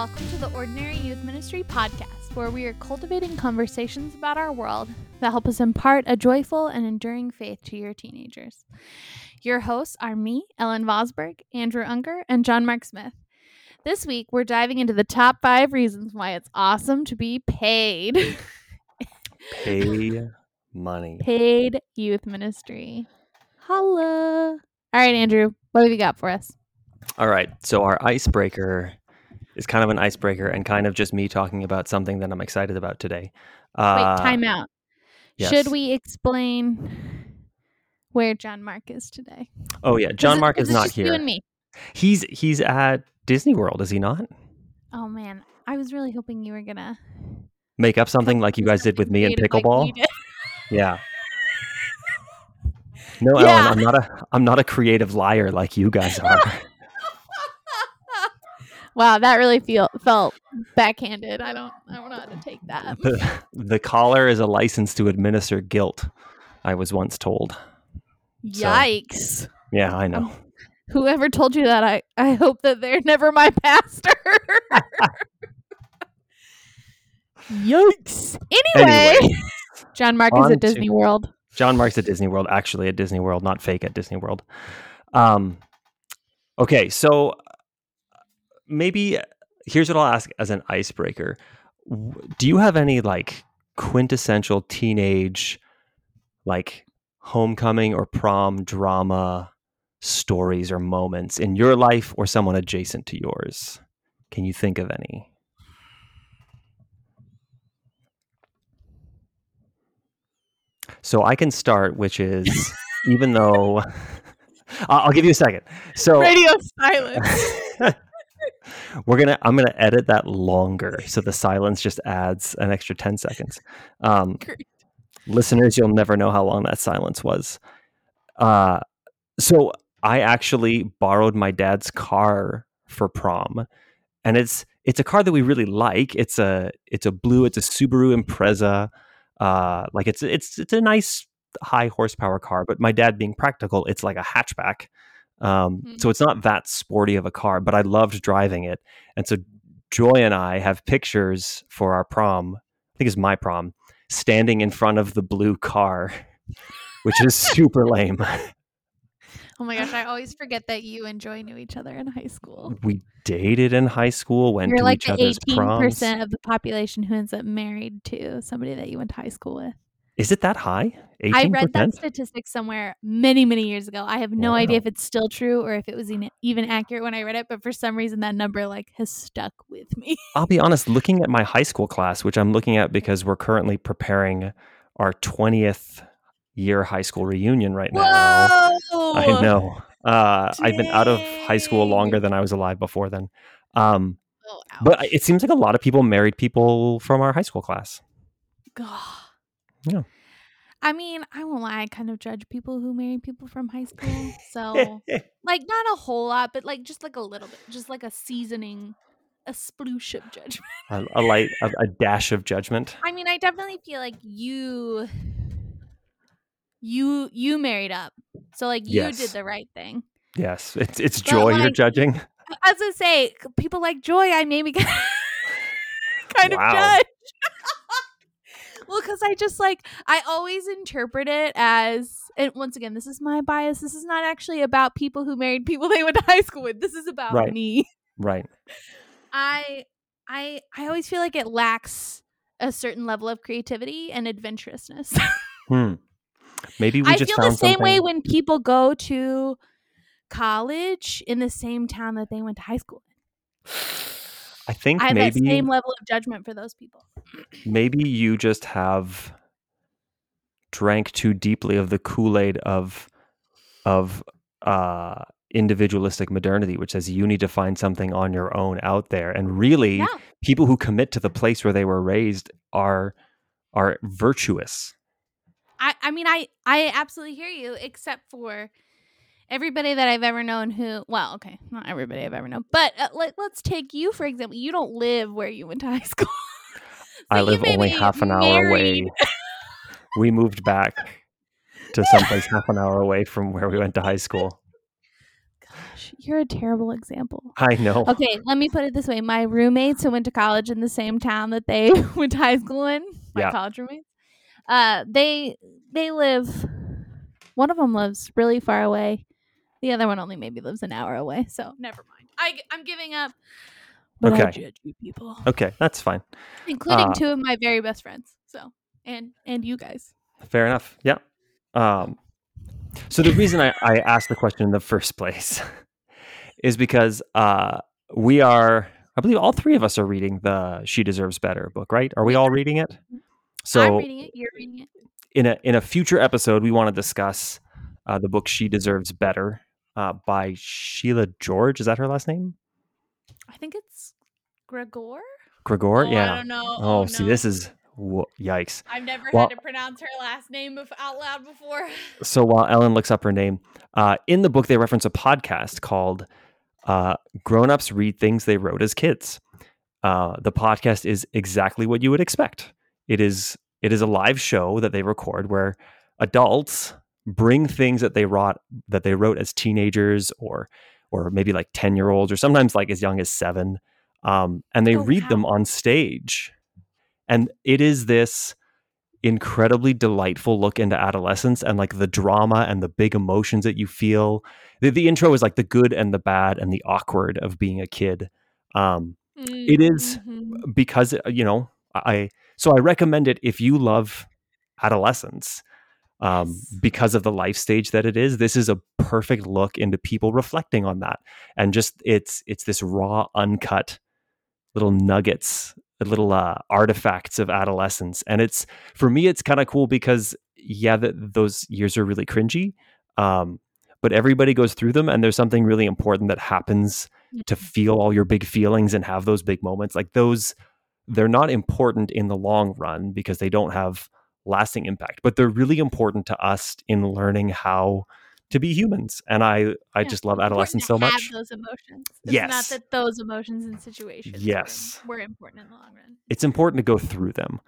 welcome to the Ordinary Youth Ministry podcast, where we are cultivating conversations about our world that help us impart a joyful and enduring faith to your teenagers. Your hosts are me, Ellen Vosberg, Andrew Unger, and John Mark Smith. This week, we're diving into the top 5 reasons why it's awesome to be paid. Pay money. Paid youth ministry. Holla. All right, Andrew, what have you got for us? All right. So our icebreaker is kind of an icebreaker and kind of just me talking about something that I'm excited about today. Wait, time out. Yes. Should we explain where John Mark is today? Oh, yeah. John Mark is not just here. You and me. He's at Disney World, is he not? Oh, man. I was really hoping you were going to Make up something like you guys did with me in pickleball? Like we did. Yeah. No, Yeah. Ellen, I'm not a creative liar like you guys are. Wow, that really felt backhanded. I don't know how to take that. The collar is a license to administer guilt, I was once told. Yikes. So, yeah, I know. Whoever told you that, I hope that they're never my pastor. Yikes. Anyway. John Mark is at Disney World. John Mark's at Disney World, actually at Disney World, not fake at Disney World. Okay, so maybe here's what I'll ask as an icebreaker. Do you have any like quintessential teenage like homecoming or prom drama stories or moments in your life or someone adjacent to yours? Can you think of any? So I can start, which is even though I'll give you a second. So radio silence. I'm gonna edit that longer, so the silence just adds an extra 10 seconds. Listeners, you'll never know how long that silence was. So I actually borrowed my dad's car for prom, and it's a car that we really like. It's a blue. It's a Subaru Impreza. Like it's a nice high horsepower car, but my dad being practical, it's like a hatchback. So it's not that sporty of a car, but I loved driving it. And so Joy and I have pictures for our prom, I think it's my prom, standing in front of the blue car, which is super lame. Oh my gosh, I always forget that you and Joy knew each other in high school. We dated in high school, went to each other's proms. You're like the 18% of the population who ends up married to somebody that you went to high school with. Is it that high? 18%? I read that statistic somewhere many, many years ago. I have no idea if it's still true or if it was even accurate when I read it, but for some reason that number has stuck with me. I'll be honest, looking at my high school class, which I'm looking at because we're currently preparing our 20th year high school reunion right now. Whoa! I know. I've been out of high school longer than I was alive before then. But it seems like a lot of people married people from our high school class. God. Yeah. I mean, I won't lie, I kind of judge people who marry people from high school. So, not a whole lot, but just a little bit. Just like a seasoning, a sploosh of judgment. A dash of judgment. I mean, I definitely feel like you married up. So, you yes. did the right thing. Yes. It's Joy you're judging. As I say, people like Joy, I maybe kind of judge. Well, because I always interpret it as, and once again, this is my bias. This is not actually about people who married people they went to high school with. This is about me. Right. I always feel like it lacks a certain level of creativity and adventurousness. Maybe we just found something. I feel the same way when people go to college in the same town that they went to high school in. I think I have maybe that same level of judgment for those people. Maybe you just have drank too deeply of the Kool-Aid of individualistic modernity, which says you need to find something on your own out there. And really, people who commit to the place where they were raised are virtuous. I mean, I absolutely hear you, except for everybody that I've ever known not everybody I've ever known, but let's take you, for example. You don't live where you went to high school. So I live only half an hour away. We moved back to someplace half an hour away from where we went to high school. Gosh. gosh, you're a terrible example. I know. Okay, let me put it this way. My roommates who went to college in the same town that they went to high school in, my Yeah. college roommates, they live, one of them lives really far away. The other one only maybe lives an hour away. So never mind. I'm giving up. But I Okay. judge you people. Okay, that's fine. Including two of my very best friends. So, and you guys. Fair enough. Yeah. So the reason I asked the question in the first place is because we are, I believe all three of us are reading the She Deserves Better book, right? Are we all reading it? So I'm reading it. You're reading it. in a future episode, we want to discuss the book She Deserves Better by Sheila George. Is that her last name? I think it's Gregor. Gregor? Yeah. I don't know. Oh, see, this is yikes. I've never had to pronounce her last name out loud before. So while Ellen looks up her name, in the book they reference a podcast called Grown-Ups Read Things They Wrote as Kids. The podcast is exactly what you would expect. It is a live show that they record where adults bring things that they wrote as teenagers or maybe like 10-year-olds or sometimes like as young as 7, and they read them on stage. And it is this incredibly delightful look into adolescence and like the drama and the big emotions that you feel. The intro is like the good and the bad and the awkward of being a kid. It is because, I recommend it if you love adolescence, because of the life stage that it is. This is a perfect look into people reflecting on that. And just, it's this raw, uncut little nuggets, little artifacts of adolescence. And for me, it's kind of cool because those years are really cringy. But everybody goes through them, and there's something really important that happens to feel all your big feelings and have those big moments. Like those, they're not important in the long run because they don't have lasting impact, but they're really important to us in learning how to be humans. And I just love adolescence so much. Have those emotions. It's not that those emotions and situations were important in the long run. It's important to go through them.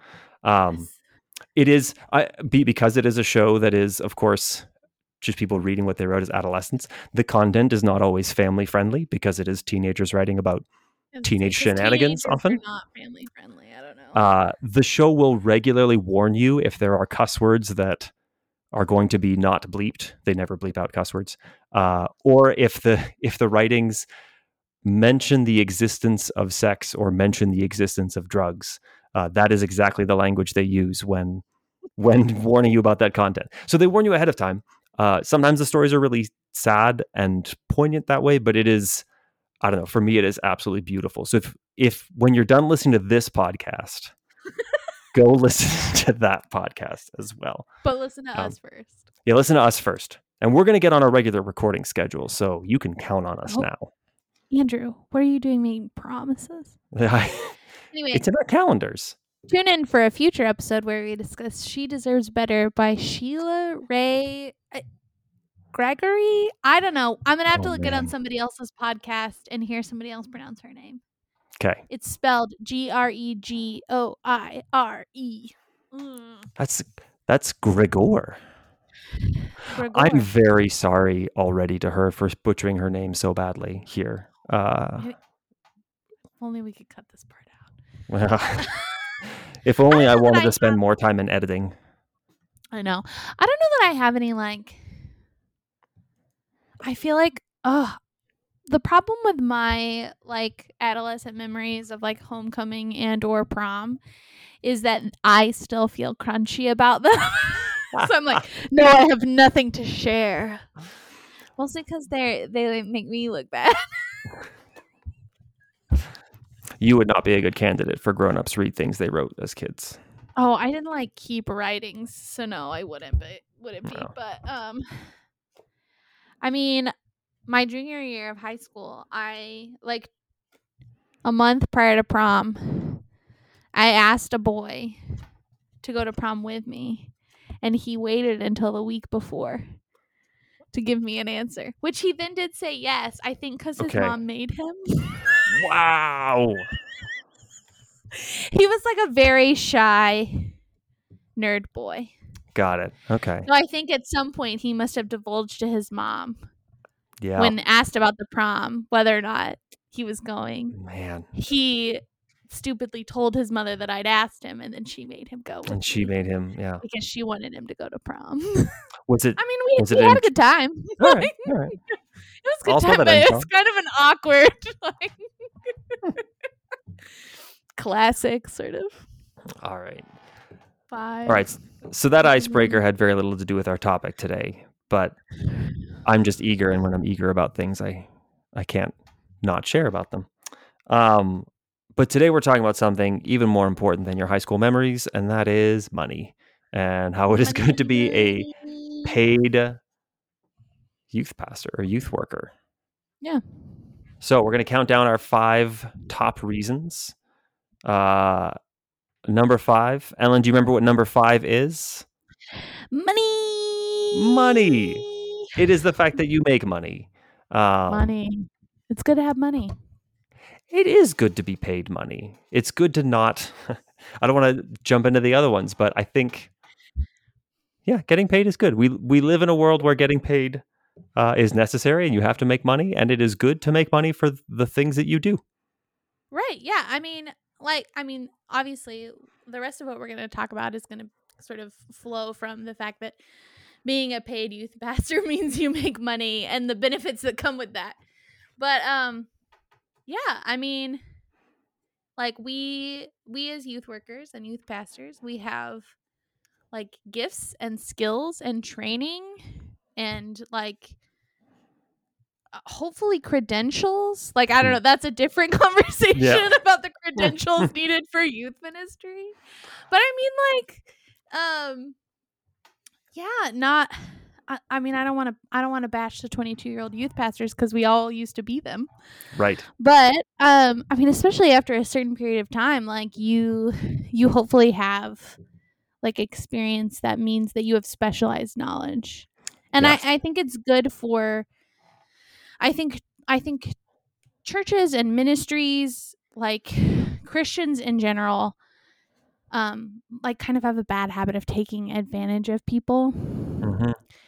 It is because it is a show that is, of course, just people reading what they wrote as adolescents. The content is not always family friendly because it is teenagers writing about teenage shenanigans often. Not family friendly. I don't know. The show will regularly warn you if there are cuss words that are going to be not bleeped. They never bleep out cuss words. Or if the writings mention the existence of sex or mention the existence of drugs. That is exactly the language they use when warning you about that content. So they warn you ahead of time. Sometimes the stories are really sad and poignant that way, but it is, I don't know, for me, it is absolutely beautiful. So if when you're done listening to this podcast, go listen to that podcast as well. But listen to us first. Yeah, listen to us first. And we're going to get on a regular recording schedule, so you can count on us now. Andrew, what are you doing making promises? Anyway, it's in our calendars. Tune in for a future episode where we discuss She Deserves Better by Sheila Ray Gregory. I don't know. I'm going to have to look it on somebody else's podcast and hear somebody else pronounce her name. Okay. It's spelled Gregoire. That's Gregor. I'm very sorry already to her for butchering her name so badly here. Only we could cut this part out. Well, if only I wanted to spend more time in editing. I know. I don't know that I have any I feel like the problem with my adolescent memories of homecoming and or prom is that I still feel crunchy about them. So I'm like, no, I have nothing to share. Mostly because they make me look bad. You would not be a good candidate for grown-ups read things they wrote as kids. Oh, I didn't keep writings, so no, I wouldn't be. No. But I mean, my junior year of high school, I a month prior to prom, I asked a boy to go to prom with me, and he waited until the week before to give me an answer, which he then did say yes, I think because his mom made him. Wow. He was a very shy nerd boy. Got it. Okay. So I think at some point he must have divulged to his mom Yeah. when asked about the prom, whether or not he was going, Man. he stupidly told his mother that I'd asked him, and then she made him go with And she me made him, yeah. because she wanted him to go to prom. Was it I mean, was it we had in a good time. All right. All right. It was a I'll good throw time, that but it info. was kind of an awkward, like, classic sort of All right. vibe. All right. So that icebreaker had very little to do with our topic today, but I'm just eager, and when I'm eager about things, I can't not share about them. But today we're talking about something even more important than your high school memories, and that is money, and how it is good to be a paid youth pastor or youth worker. Yeah. So we're going to count down our 5 top reasons. Number 5. Ellen, do you remember what number 5 is? Money. It is the fact that you make money. Money. It's good to have money. It is good to be paid money. It's good to not... I don't want to jump into the other ones, but I think, yeah, getting paid is good. We live in a world where getting paid is necessary, and you have to make money, and it is good to make money for the things that you do. Right. Yeah. I mean, obviously, the rest of what we're going to talk about is going to sort of flow from the fact that being a paid youth pastor means you make money and the benefits that come with that. But yeah, I mean, like we as youth workers and youth pastors, we have like gifts and skills and training and like hopefully credentials. Like, I don't know, that's a different conversation about the credentials needed for youth ministry. But I mean, like, yeah, not. I mean, I don't want to bash the 22-year-old youth pastors because we all used to be them, right? But I mean, especially after a certain period of time, like you hopefully have like experience that means that you have specialized knowledge, and Yes. I think it's good for. I think churches and ministries, like Christians in general, like kind of have a bad habit of taking advantage of people. Mm-hmm.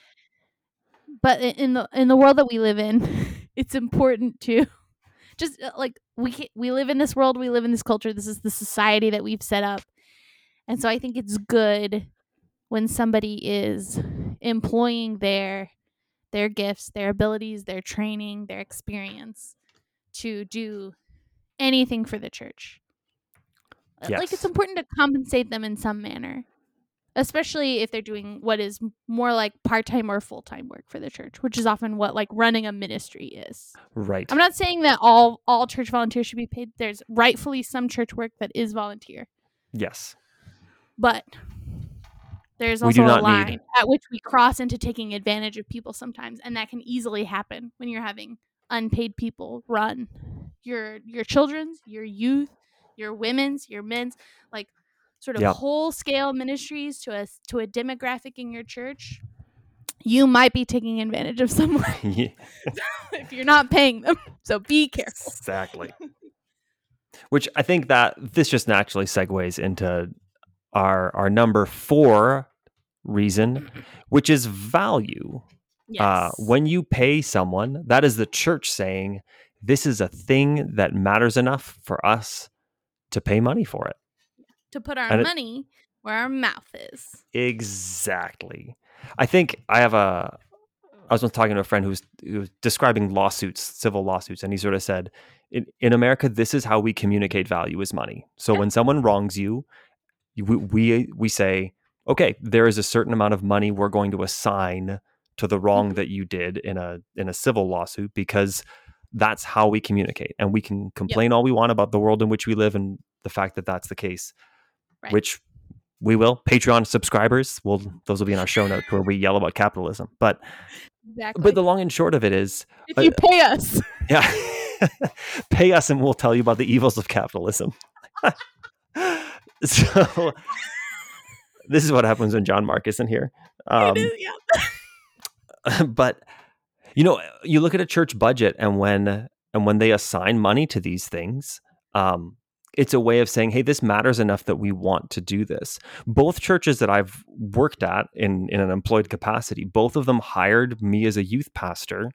But in the world that we live in, it's important to just like we live in this world, we live in this culture. This is the society that we've set up, and so I think it's good when somebody is employing their gifts, their abilities, their training, their experience to do anything for the church. Yes. Like, it's important to compensate them in some manner, especially if they're doing what is more like part-time or full-time work for the church, which is often what like running a ministry is. Right. I'm not saying that all church volunteers should be paid. There's rightfully some church work that is volunteer. Yes. But there's also a line at which we cross into taking advantage of people sometimes, and that can easily happen when you're having unpaid people run your children's, your youth, your women's, your men's, like sort of whole scale ministries to a demographic in your church. You might be taking advantage of someone if you're not paying them. So be careful. Exactly. Which I think that this just naturally segues into our number 4 reason, which is value. Yes. When you pay someone, that is the church saying, this is a thing that matters enough for us to pay money for it. To put our money where our mouth is. Exactly. I think I was once talking to a friend who was describing lawsuits, civil lawsuits, and he sort of said, in America, this is how we communicate value is money. So when someone wrongs you, we say, okay, there is a certain amount of money we're going to assign to the wrong that you did in a civil lawsuit, because that's how we communicate. And we can complain all we want about the world in which we live and the fact that that's the case, which we will. Patreon subscribers, those will be in our show notes where we yell about capitalism. But the long and short of it is, if you pay us, pay us, and we'll tell you about the evils of capitalism. So this is what happens when John Mark isn't here. But you look at a church budget, and when they assign money to these things, it's a way of saying, hey, this matters enough that we want to do this. Both churches that I've worked at in an employed capacity, both of them hired me as a youth pastor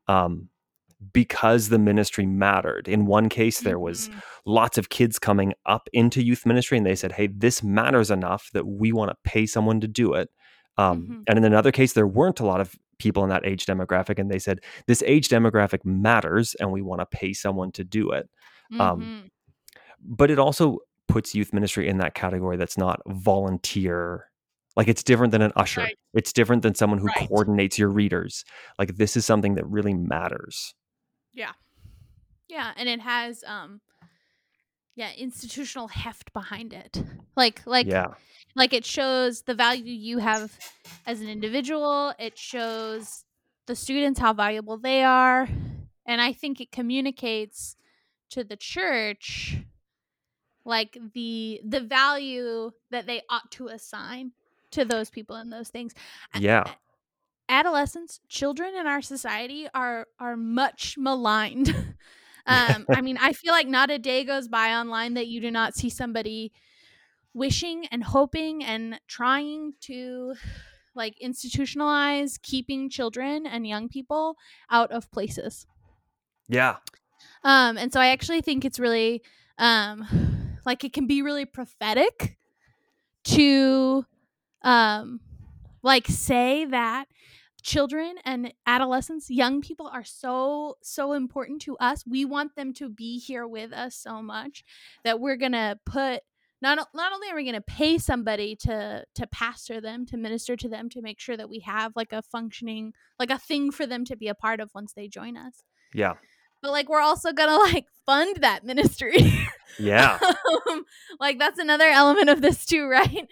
because the ministry mattered. In one case, there was Mhm. lots of kids coming up into youth ministry, and they said, hey, this matters enough that we want to pay someone to do it. Mhm. And in another case, there weren't a lot of people in that age demographic, and they said, this age demographic matters, and we want to pay someone to do it. Um, Mhm. but it also puts youth ministry in that category that's not volunteer. Like, it's different than an usher. Right. It's different than someone who Right. coordinates your readers. Like, this is something that really matters. Yeah. Yeah, and it has institutional heft behind it. Like Yeah. it shows the value you have as an individual. It shows the students how valuable they are, and I think it communicates to the church like the value that they ought to assign to those people and those things. Yeah. Adolescents, children in our society are much maligned. I mean, I feel like not a day goes by online that you do not see somebody wishing and hoping and trying to like institutionalize keeping children and young people out of places. Yeah. And so I actually think it's really like it can be really prophetic to like say that children and adolescents, young people are so important to us. We want them to be here with us so much that we're gonna put not only are we gonna pay somebody to pastor them, to minister to them, to make sure that we have like a functioning, like a thing for them to be a part of once they join us, Yeah. but like we're also gonna like fund that ministry. Yeah. Like that's another element of this too, right?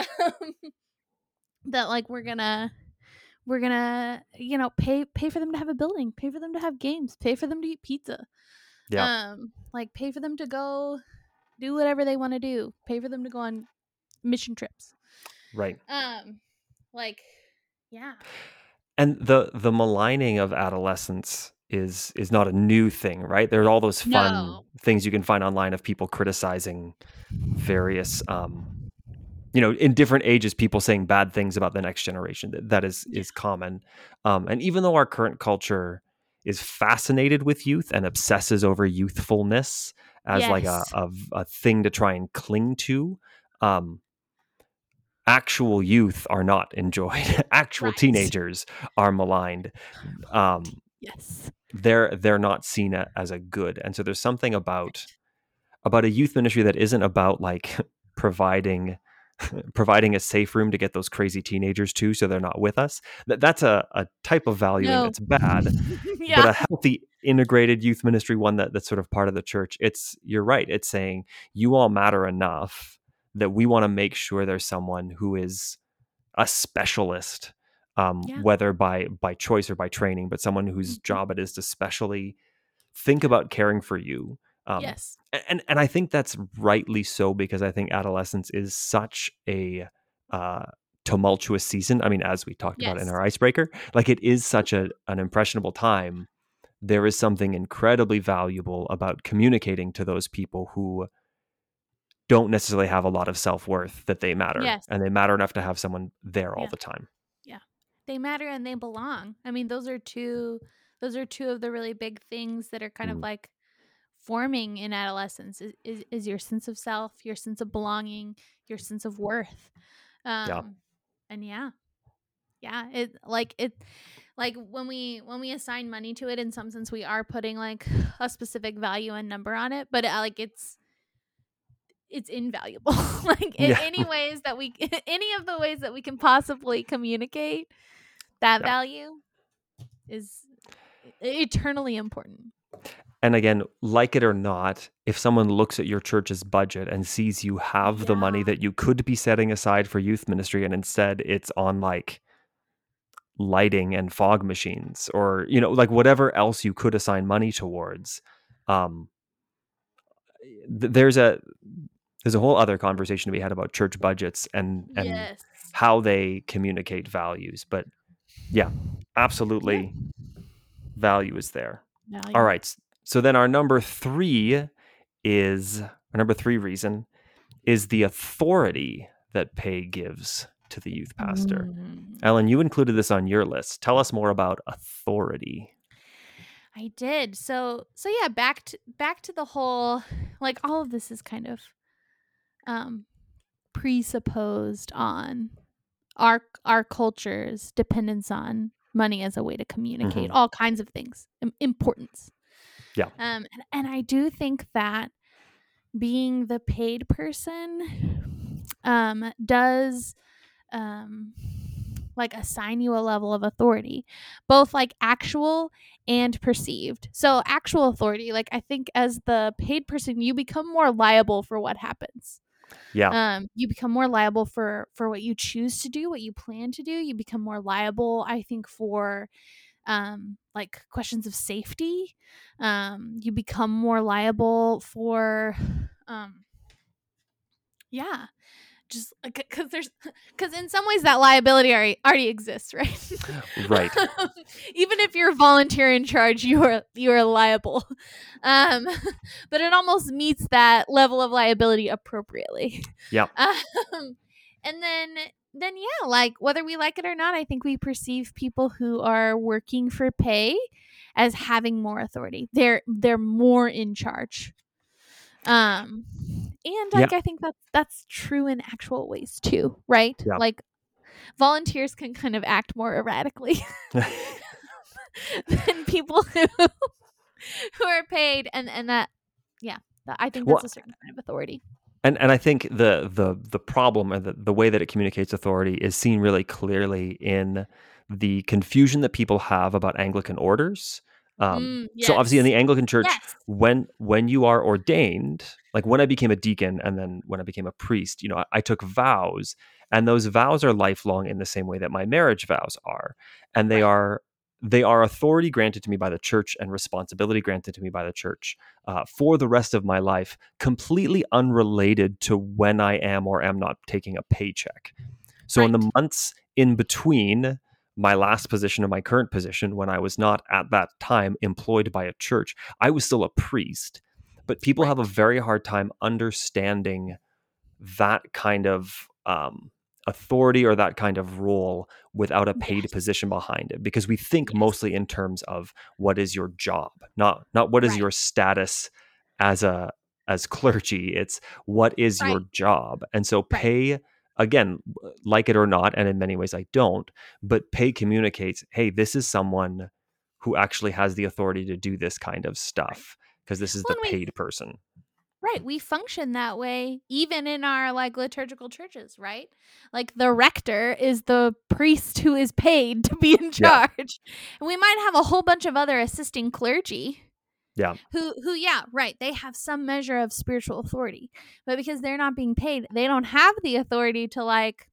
That like we're gonna pay for them to have a building, pay for them to have games, pay for them to eat pizza, Yeah. like pay for them to go do whatever they want to do, pay for them to go on mission trips, Right. like yeah. And the maligning of adolescence is not a new thing, right? There are all those fun No. things you can find online of people criticizing various in different ages, people saying bad things about the next generation. That is Yeah. common. And even though our current culture is fascinated with youth and obsesses over youthfulness as like Yes. a thing to try and cling to, actual youth are not enjoyed. Actual Right. teenagers are maligned. Yes. They're not seen as a good. And so there's something about a youth ministry that isn't about like providing a safe room to get those crazy teenagers to, so they're not with us. That's a type of valuing No. that's bad. But Yeah. a healthy integrated youth ministry, one that's sort of part of the church, you're right, it's saying you all matter enough that we want to make sure there's someone who is a specialist, Yeah. whether by choice or by training, but someone whose Mhm. job it is to specially think about caring for you. Yes. And I think that's rightly so, because I think adolescence is such a tumultuous season. I mean, as we talked about in Yes. our icebreaker, like it is such an impressionable time. There is something incredibly valuable about communicating to those people who don't necessarily have a lot of self-worth, that they matter, Yes. and they matter enough to have someone there all Yeah. the time. Yeah. They matter and they belong. I mean, those are two of the really big things that are kind of Mm. like forming in adolescence is your sense of self, your sense of belonging, your sense of worth. Yeah. And yeah, it like when we assign money to it, in some sense we are putting like a specific value and number on it, but like it's invaluable. Like in Yeah. any ways that we any of the ways that we can possibly communicate that Yeah. value is eternally important. And again, like it or not, if someone looks at your church's budget and sees you have the money Yeah. that you could be setting aside for youth ministry, and instead it's on like lighting and fog machines, or like whatever else you could assign money towards, um there's a whole other conversation to be had about church budgets and Yes. how they communicate values. But yeah, absolutely, value is there. Value. All right, so then our number three reason is the authority that pay gives to the youth pastor. Mm. Ellen, you included this on your list. Tell us more about authority. I did. So yeah, back to the whole, like, all of this is kind of um presupposed on our culture's dependence on money as a way to communicate Hmm. all kinds of things, importance. Yeah. And I do think that being the paid person does um like assign you a level of authority, both like actual and perceived. So actual authority, like I think as the paid person you become more liable for what happens. Yeah. You become more liable for what you choose to do, what you plan to do. You become more liable, I think, for like questions of safety. You become more liable for um yeah, just because there's because in some ways that liability already exists, right? Right. Even if you're volunteer in charge, you are liable. um but it almost meets that level of liability appropriately. Yeah. um and then yeah, like whether we like it or not, I think we perceive people who are working for pay as having more authority. They're more in charge. um and Yeah. like I think that's true in actual ways too, right? Yeah. Like volunteers can kind of act more erratically than people who are paid, and that yeah, I think that's Well, a certain kind of authority. and I think the problem and the way that it communicates authority is seen really clearly in the confusion that people have about Anglican orders. So obviously in Yes. the Anglican Church, Yes. when you are ordained, like when I became a deacon and then when I became a priest, I took vows, and those vows are lifelong in the same way that my marriage vows are, and Right. they are authority granted to me by the church and responsibility granted to me by the church for the rest of my life, completely unrelated to when I am or am not taking a paycheck. So in Right. the months in between my last position and my current position, when I was not at that time employed by a church, I was still a priest. But people have a Right. very hard time understanding that kind of authority or that kind of role without a paid Yes. position behind it, because we think Yes. mostly in terms of what is your job, not what is Right. your status as clergy. It's what is your Right. job. And so Right. pay, again, like it or not, and in many ways I don't, but pay communicates, hey, this is someone who actually has the authority to do this kind of Right. stuff because this is Well, the and paid person. we function that way even in our like liturgical churches, right? Like the rector is the priest who is paid to be in Yeah. charge. And we might have a whole bunch of other assisting clergy Yeah. who yeah, right, they have some measure of spiritual authority, but because they're not being paid, they don't have the authority to like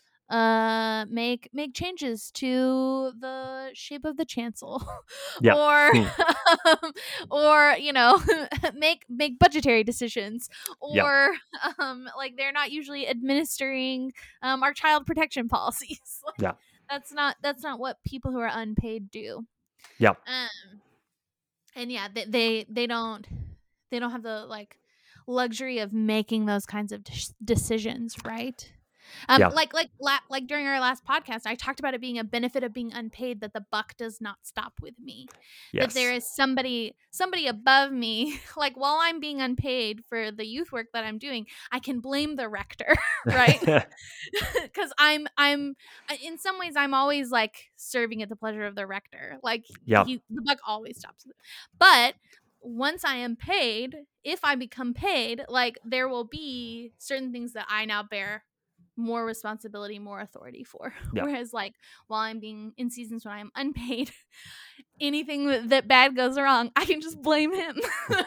make changes to the shape of the chancel Yeah. or Hmm. or make budgetary decisions, Yeah. or like they're not usually administering our child protection policies. Like, Yeah. that's not what people who are unpaid do. Yeah. um and yeah, they don't have the like luxury of making those kinds of decisions, right? Yeah. Like during our last podcast, I talked about it being a benefit of being unpaid, that the buck does not stop with me, that there Yes. is somebody above me. Like while I'm being unpaid for the youth work that I'm doing, I can blame the rector, right? Because I'm in some ways I'm always like serving at the pleasure of the rector. Like Yeah. the buck always stops. But once I am paid, if I become paid, like there will be certain things that I now bear more responsibility, more authority for. Yeah. Whereas like while I'm being in seasons when I'm unpaid, anything that bad goes wrong, I can just blame him.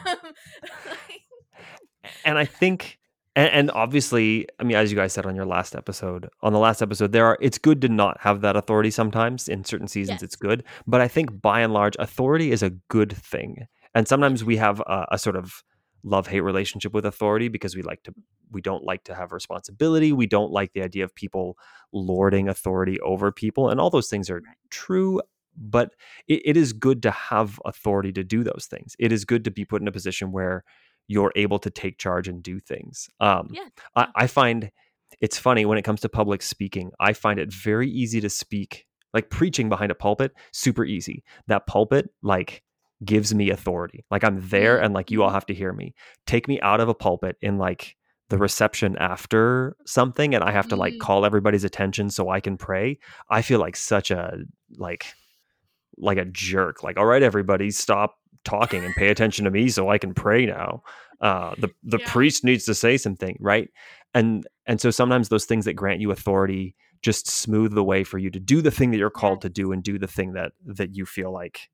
And I think, and obviously, I mean, as you guys said on the last episode, it's good to not have that authority sometimes. In certain seasons, it's Yes. good. But I think by and large, authority is a good thing. And sometimes Yes. we have a sort of love-hate relationship with authority because we don't like to have responsibility. We don't like the idea of people lording authority over people. And all those things are Right. true. But it is good to have authority to do those things. It is good to be put in a position where you're able to take charge and do things. Yeah. I find it's funny when it comes to public speaking. I find it very easy to speak, like preaching behind a pulpit, super easy. That pulpit, like gives me authority. Like I'm there and like you all have to hear me. Take me out of a pulpit in like the reception after something and I have to like call everybody's attention so I can pray. I feel like such a like a jerk. Like, all right, everybody, stop talking and pay attention to me so I can pray now. The priest needs to say something, right? And so sometimes those things that grant you authority just smooth the way for you to do the thing that you're called to do and do the thing that you feel like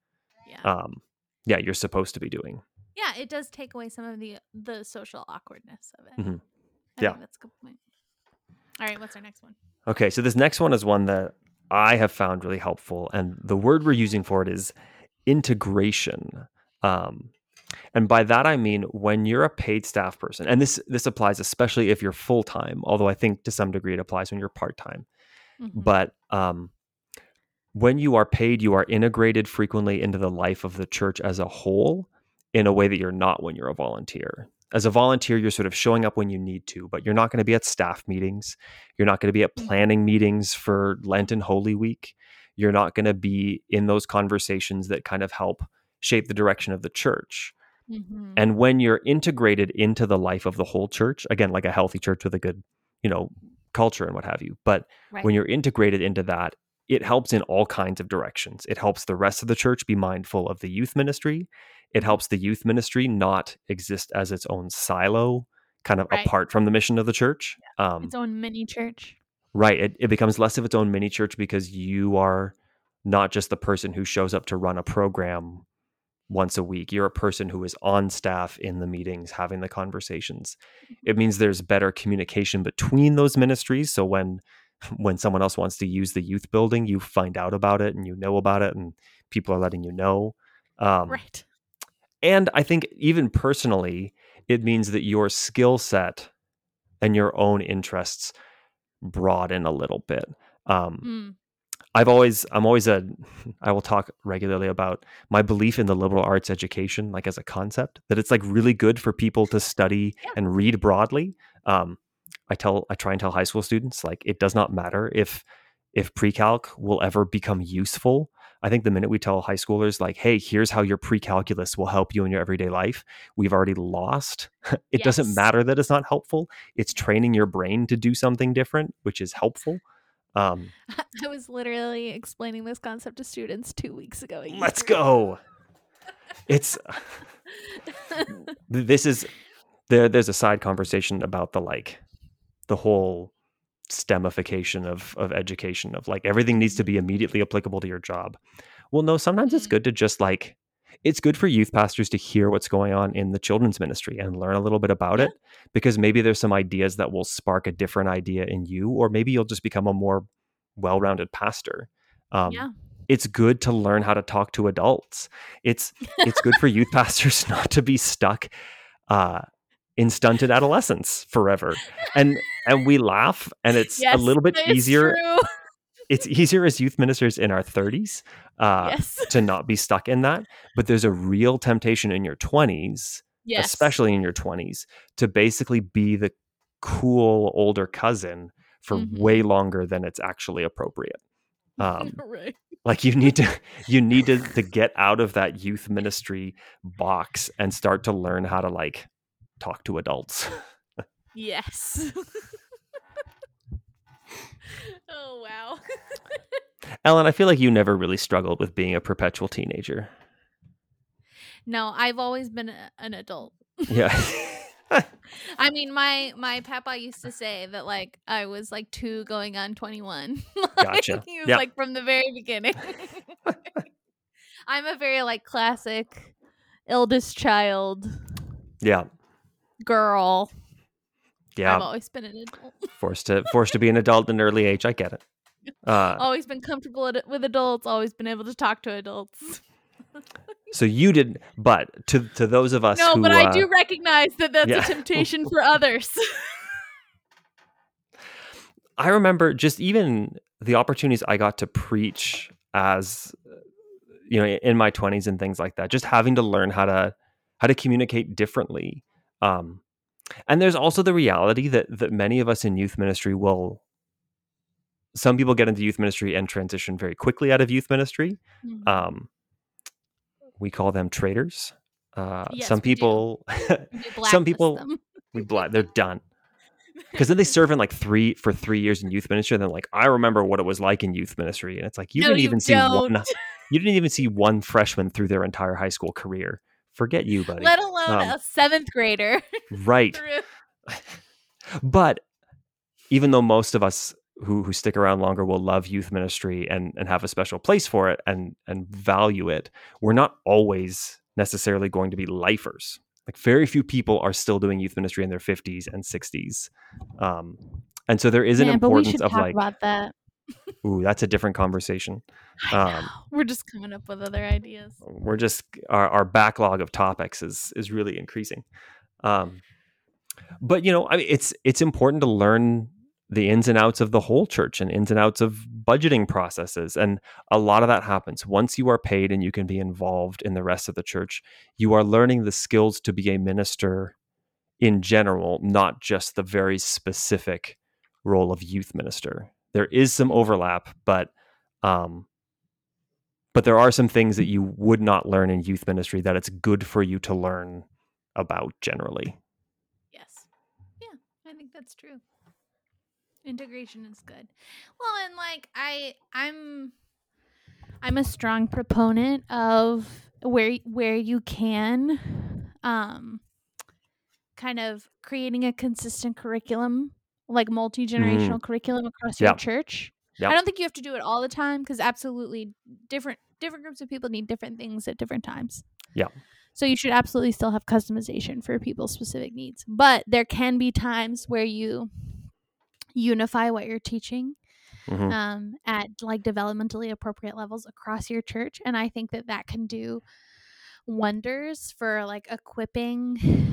you're supposed to be doing. Yeah, it does take away some of the social awkwardness of it. Mm-hmm. I think that's a good point. All right, what's our next one? Okay, so this next one is one that I have found really helpful, and the word we're using for it is integration. And by that I mean when you're a paid staff person, and this applies especially if you're full time, although I think to some degree it applies when you're part time. Mm-hmm. But when you are paid, you are integrated frequently into the life of the church as a whole in a way that you're not when you're a volunteer. As a volunteer, you're sort of showing up when you need to, but you're not going to be at staff meetings. You're not going to be at planning meetings for Lent and Holy Week. You're not going to be in those conversations that kind of help shape the direction of the church. Mm-hmm. And when you're integrated into the life of the whole church, again, like a healthy church with a good, culture and what have you, but when you're integrated into that, it helps in all kinds of directions. It helps the rest of the church be mindful of the youth ministry. It helps the youth ministry not exist as its own silo, kind of apart from the mission of the church. Its own mini church. Right. It becomes less of its own mini church because you are not just the person who shows up to run a program once a week. You're a person who is on staff in the meetings, having the conversations. It means there's better communication between those ministries. So when someone else wants to use the youth building, you find out about it and you know about it and people are letting you know. Right. And I think even personally, it means that your skill set and your own interests broaden a little bit. I will talk regularly about my belief in the liberal arts education, like as a concept, that it's like really good for people to study and read broadly. I try and tell high school students, like, it does not matter if pre-calc will ever become useful. I think the minute we tell high schoolers, like, hey, here's how your pre-calculus will help you in your everyday life, we've already lost. It doesn't matter that it's not helpful. It's training your brain to do something different, which is helpful. I was literally explaining this concept to students 2 weeks ago. Let's go. It's this is there's a side conversation about the whole STEMification of education, of like everything needs to be immediately applicable to your job. Well, no, sometimes it's good to just it's good for youth pastors to hear what's going on in the children's ministry and learn a little bit about it, because maybe there's some ideas that will spark a different idea in you, or maybe you'll just become a more well-rounded pastor. It's good to learn how to talk to adults. It's good for youth pastors not to be stuck in stunted adolescence forever. And we laugh, and it's a little bit easier. True. It's easier as youth ministers in our 30s to not be stuck in that. But there's a real temptation in your 20s, especially in your 20s, to basically be the cool older cousin for way longer than it's actually appropriate. Right. Like you need to get out of that youth ministry box and start to learn how to talk to adults. Yes. Oh, wow. Ellen, I feel like you never really struggled with being a perpetual teenager. No, I've always been an adult. Yeah. I mean, my papa used to say that I was 2 going on 21. Gotcha. He was from the very beginning. I'm a very classic eldest child. Yeah. Girl. Yeah. I've always been an adult. Forced to be an adult at an early age. I get it. Always been comfortable with adults. Always been able to talk to adults. So you did, but to those of us who... but I do recognize that that's a temptation for others. I remember just even the opportunities I got to preach as, in my 20s and things like that, just having to learn how to communicate differently. And there's also the reality that many of us in youth ministry some people get into youth ministry and transition very quickly out of youth ministry. we call them traitors. Yes, Some we do. people, We some blacklist people, them. they're done. Because then they serve in like 3 years in youth ministry. And then like, I remember what it was like in youth ministry. And it's like, No, you don't. you didn't even see one freshman through their entire high school career. Forget you, buddy. Let alone a 7th grader. Right. Through. But even though most of us who stick around longer will love youth ministry and have a special place for it and value it, we're not always necessarily going to be lifers. Like very few people are still doing youth ministry in their 50s and 60s. And so there is an but we importance should of talk like, about that. ooh, that's a different conversation. I know. We're just coming up with other ideas. We're just, our backlog of topics is really increasing. But, you know, I mean, it's important to learn the ins and outs of the whole church and ins and outs of budgeting processes. And a lot of that happens once you are paid and you can be involved in the rest of the church. You are learning the skills to be a minister in general, not just the very specific role of youth minister. There is some overlap, but there are some things that you would not learn in youth ministry that it's good for you to learn about generally. Yes. Yeah, I think that's true. Integration is good. Well, and like I'm a strong proponent of where you can kind of creating a consistent curriculum, like multi-generational curriculum across your church. I don't think you have to do it all the time because absolutely different groups of people need different things at different times. Yeah. So you should absolutely still have customization for people's specific needs. But there can be times where you unify what you're teaching at like developmentally appropriate levels across your church. And I think that can do wonders for like equipping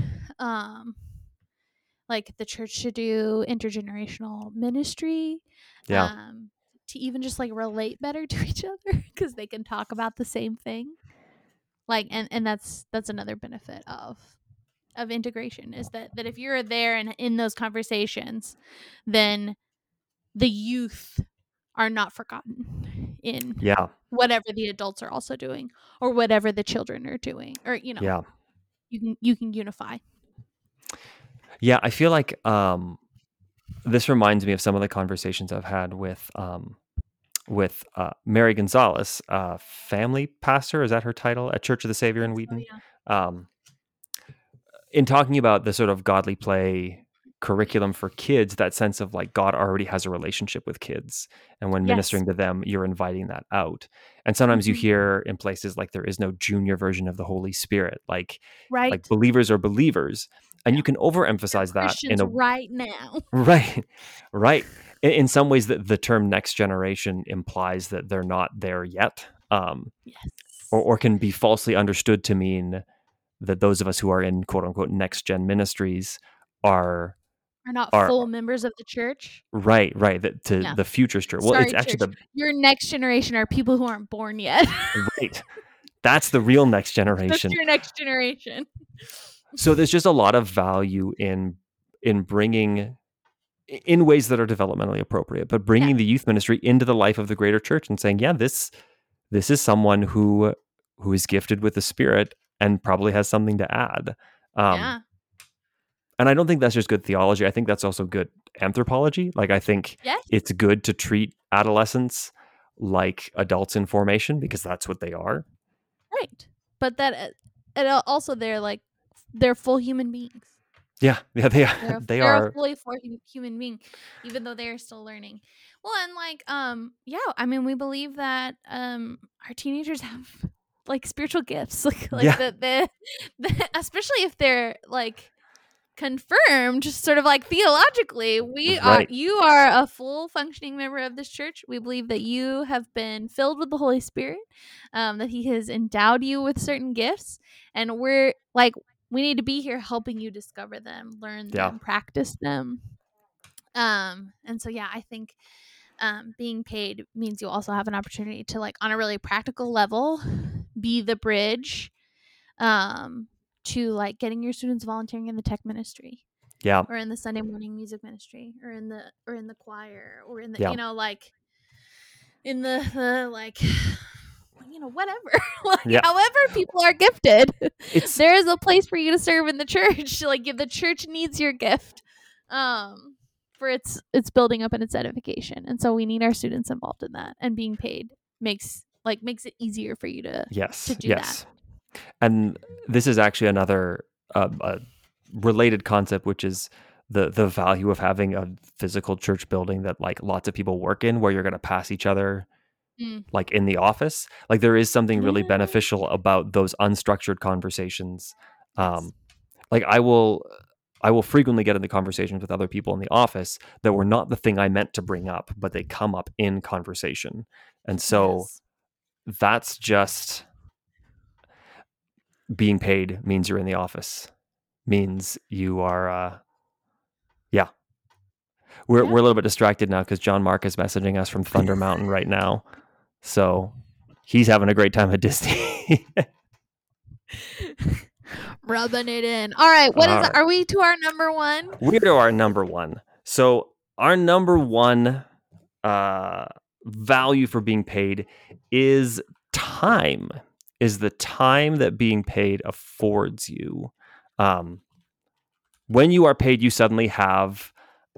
like the church to do intergenerational ministry. To even just like relate better to each other because they can talk about the same thing. Like and that's another benefit of integration is that if you're there and in those conversations, then the youth are not forgotten in whatever the adults are also doing or whatever the children are doing, or you can unify. Yeah, I feel like this reminds me of some of the conversations I've had with Mary Gonzalez, family pastor, is that her title, at Church of the Savior in Wheaton? Yeah. In talking about the sort of godly play curriculum for kids, that sense of like God already has a relationship with kids, and when ministering to them, you're inviting that out. And sometimes you hear in places like there is no junior version of the Holy Spirit, like believers are believers, and you can overemphasize that Christians right now. Right. In some ways, the term next generation implies that they're not there yet, or can be falsely understood to mean that those of us who are in quote unquote next gen ministries are not full members of the church. Right. The future's church. Well, sorry, it's actually your next generation are people who aren't born yet. Right. That's the real next generation. That's your next generation. So there's just a lot of value in bringing, in ways that are developmentally appropriate, but bringing the youth ministry into the life of the greater church and saying, this is someone who is gifted with the Spirit and probably has something to add. And I don't think that's just good theology. I think that's also good anthropology. Like, I think it's good to treat adolescents like adults in formation because that's what they are. Right. But that also they're full human beings. Yeah, they are. They're a fully full human being, even though they are still learning. Well, and I mean, we believe that our teenagers have like spiritual gifts, the especially if they're like confirmed, sort of like theologically, you are a full functioning member of this church. We believe that you have been filled with the Holy Spirit, that He has endowed you with certain gifts, and we need to be here helping you discover them, learn them, practice them. And so I think being paid means you also have an opportunity to, like, on a really practical level, be the bridge to like getting your students volunteering in the tech ministry, or in the Sunday morning music ministry, or in the choir, or in the like in the like whatever. Like, Yeah. however people are gifted, It's there is a place for you to serve in the church. Like, if the church needs your gift, for its building up and its edification, and so we need our students involved in that, and being paid makes it easier for you to yes, do yes. And this is actually another related concept, which is the value of having a physical church building that like lots of people work in, where you're going to pass each other that. like in the office. Like there is something really Yeah. beneficial about those unstructured conversations. Yes. Like I will frequently get into conversations with other people in the office that were not the thing I meant to bring up, but they come up in conversation. And so that's just being paid means you're in the office, means you are we're a little bit distracted now because John Mark is messaging us from Thunder Mountain right now. So he's having a great time at Disney. Rubbing it in. All right, are we to our number one? We're to our number one. So our number one value for being paid is time. Is the time that being paid affords you. When you are paid, you suddenly have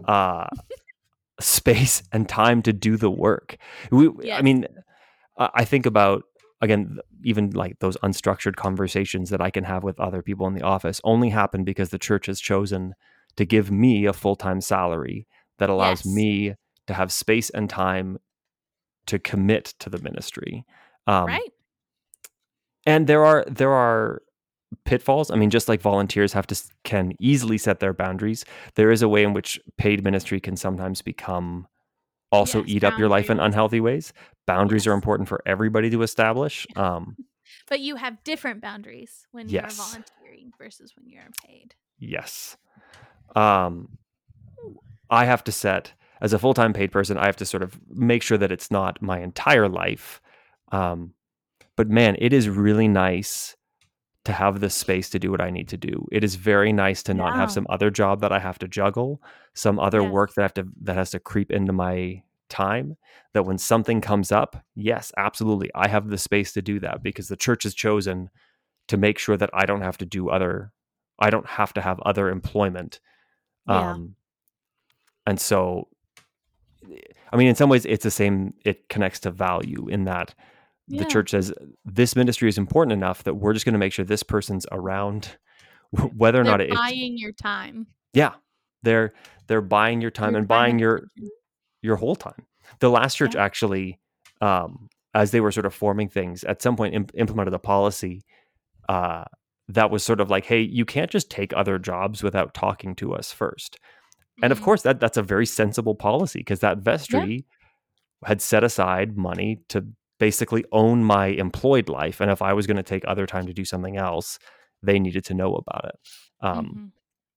space and time to do the work. I mean, I think about, again, even like those unstructured conversations that I can have with other people in the office only happen because the church has chosen to give me a full-time salary that allows me to have space and time to commit to the ministry. Right. And there are pitfalls. I mean, just like volunteers can easily set their boundaries, there is a way in which paid ministry can sometimes become also eat up your life in unhealthy ways. Boundaries are important for everybody to establish. But you have different boundaries when you're volunteering versus when you're paid. Yes. I have to set, as a full-time paid person, I have to sort of make sure that it's not my entire life. But man, it is really nice to have the space to do what I need to do. It is very nice to not have some other job that I have to juggle, some other work that has to creep into my time, that when something comes up, yes, absolutely, I have the space to do that because the church has chosen to make sure that I don't have to have other employment. And so, I mean, in some ways it's the same, it connects to value in that the church says this ministry is important enough that we're just going to make sure this person's around, whether or not it's buying your time. Yeah, they're buying your time and buying your whole time. The last church actually, as they were sort of forming things, at some point implemented a policy that was sort of like, hey, you can't just take other jobs without talking to us first. And of course, that's a very sensible policy because that vestry had set aside money to basically own my employed life. And if I was going to take other time to do something else, they needed to know about it.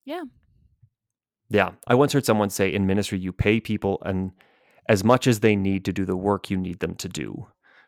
Yeah. I once heard someone say, in ministry, you pay people and as much as they need to do the work you need them to do.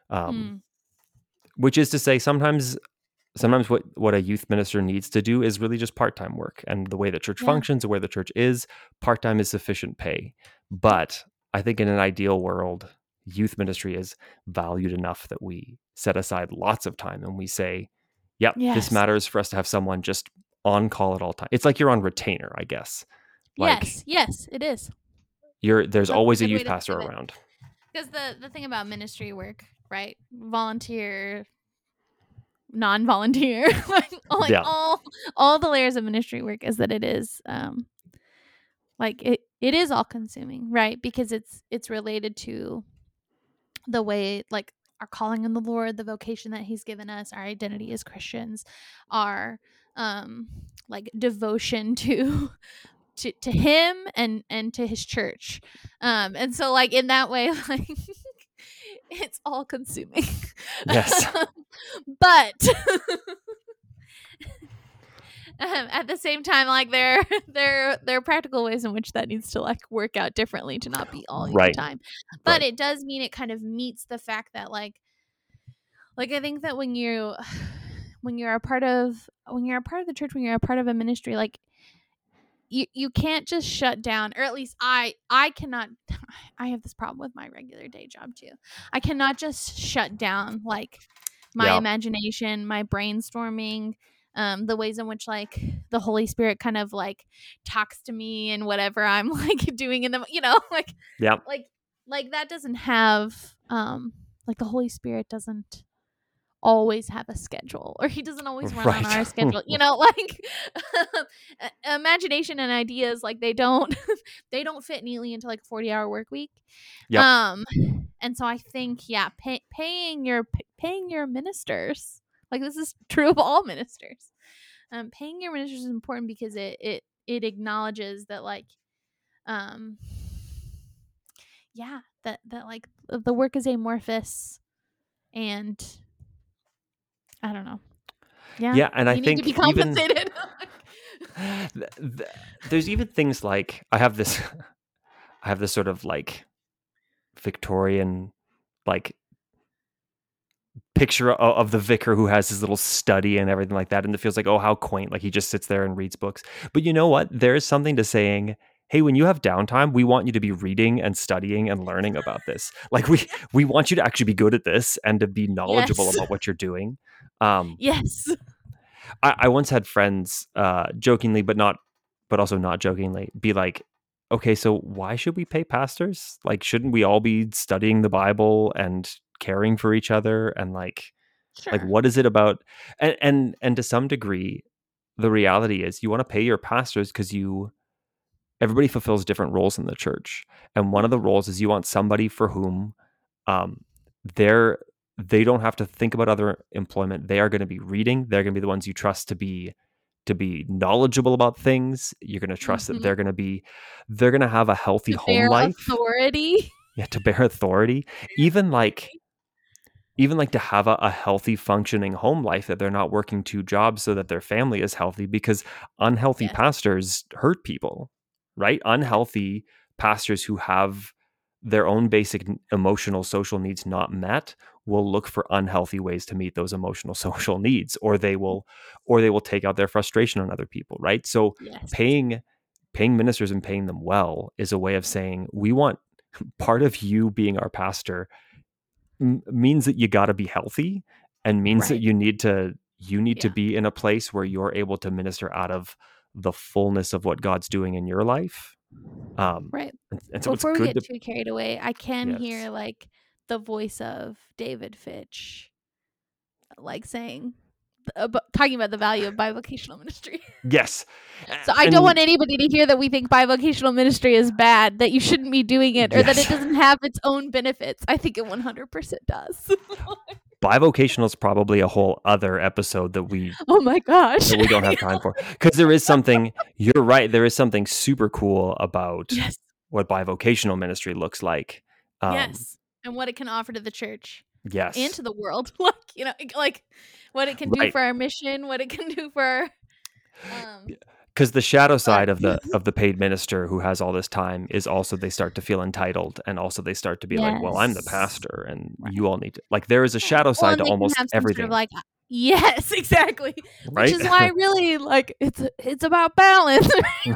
Which is to say, sometimes what a youth minister needs to do is really just part-time work. And the way the church functions, the way the church is, part-time is sufficient pay. But I think in an ideal world, youth ministry is valued enough that we set aside lots of time and we say, this matters for us to have someone just on call at all times. It's like you're on retainer, I guess. Like, yes, it is. There's always a youth pastor around. Because the thing about ministry work, right? Volunteer, non-volunteer, all the layers of ministry work is that it is it is all consuming, right? Because it's related to the way, like, our calling in the Lord, the vocation that he's given us, our identity as Christians, our devotion to him and to his church. And so, like, in that way, like, it's all consuming. Yes. But at the same time, like, there are practical ways in which that needs to, like, work out differently to not be all your time. But it does mean it kind of meets the fact that like I think that when you're a part of the church, when you're a part of a ministry, like, you can't just shut down, or at least I cannot. I have this problem with my regular day job too. I cannot just shut down, like, my imagination, my brainstorming, the ways in which like the Holy Spirit kind of like talks to me and whatever I'm like doing in the, like that doesn't have, like the Holy Spirit doesn't always have a schedule, or he doesn't always run on our schedule, like imagination and ideas, like they don't they don't fit neatly into like a 40-hour work week. And so I think paying your ministers, like this is true of all ministers, paying your ministers is important because it acknowledges that like that like the work is amorphous, and I don't know. Yeah, and I think need to be compensated. There's even things like I have this sort of like Victorian like picture of the vicar who has his little study and everything like that, and it feels like, oh, how quaint, like he just sits there and reads books. But you know what? There is something to saying, hey, when you have downtime, we want you to be reading and studying and learning about this. Like we want you to actually be good at this and to be knowledgeable about what you're doing. Yes. I once had friends, jokingly, but also not jokingly, be like, okay, so why should we pay pastors? Like, shouldn't we all be studying the Bible and caring for each other? And like what is it about? And to some degree, the reality is you want to pay your pastors because everybody fulfills different roles in the church. And one of the roles is you want somebody for whom they don't have to think about other employment. They are going to be reading. They're going to be the ones you trust to be knowledgeable about things. You're going to trust that they're going to have a healthy home life. Authority. Yeah, to bear authority. Even like to have a healthy functioning home life, that they're not working 2 jobs so that their family is healthy, because unhealthy pastors hurt people, right? Unhealthy pastors who have their own basic emotional social needs not met will look for unhealthy ways to meet those emotional social needs, or they will take out their frustration on other people, right? So paying ministers and paying them well is a way of saying, we want part of you being our pastor means that you got to be healthy, and means that you need to be in a place where you're able to minister out of the fullness of what God's doing in your life. Right. And so before we get too carried away, I can hear like the voice of David Fitch, like saying, talking about the value of bivocational ministry. Yes. So I don't want anybody to hear that we think bivocational ministry is bad, that you shouldn't be doing it, or that it doesn't have its own benefits. I think it 100% does. Bivocational is probably a whole other episode that we oh my gosh that we don't have time for, because there is something, you're right, there is something super cool about what bivocational ministry looks like. And what it can offer to the church. Yes. And to the world. like what it can do for our mission, what it can do for our because the shadow side of the paid minister who has all this time is also they start to feel entitled, and also they start to be like, well, I'm the pastor and you all need to, like, there is a shadow side to almost everything. Sort of yes, exactly. Right? Which is why I really like it's about balance.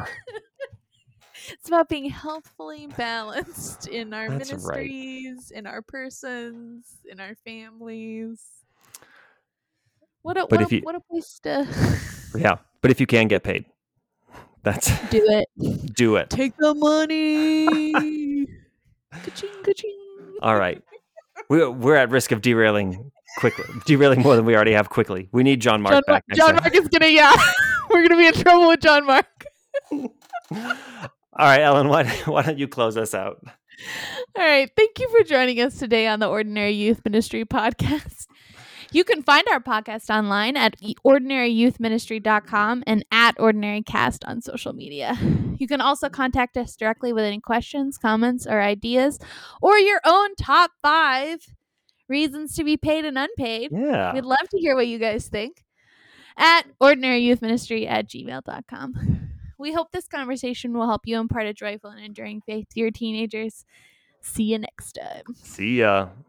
It's about being healthfully balanced in our ministries, in our persons, in our families. What a place to but if you can get paid, that's do it. Take the money. Ka-ching, ka-ching. All right. We're at risk of derailing more than we already have quickly. We need John Mark back next time. Mark is gonna we're gonna be in trouble with John Mark. All right, Ellen, why don't you close us out? All right. Thank you for joining us today on the Ordinary Youth Ministry podcast. You can find our podcast online at ordinaryyouthministry.com and at ordinarycast on social media. You can also contact us directly with any questions, comments, or ideas, or your own top 5 reasons to be paid and unpaid. Yeah. We'd love to hear what you guys think at ordinaryyouthministry@gmail.com. We hope this conversation will help you impart a joyful and enduring faith to your teenagers. See you next time. See ya.